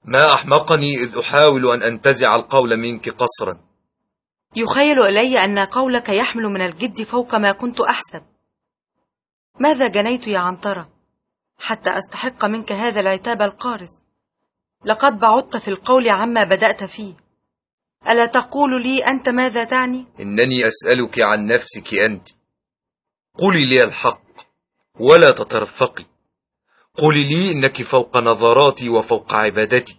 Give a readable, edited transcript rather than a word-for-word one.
ما أحمقني إذ أحاول أن أنتزع القول منك قسرا. يخيل إلي أن قولك يحمل من الجد فوق ما كنت أحسب. ماذا جنيت يا عنترة حتى أستحق منك هذا العتاب القارس؟ لقد بعدت في القول عما بدأت فيه. ألا تقول لي أنت ماذا تعني؟ إنني أسألك عن نفسك أنت. قولي لي الحق ولا تترفقي. قولي لي إنك فوق نظراتي وفوق عبادتي.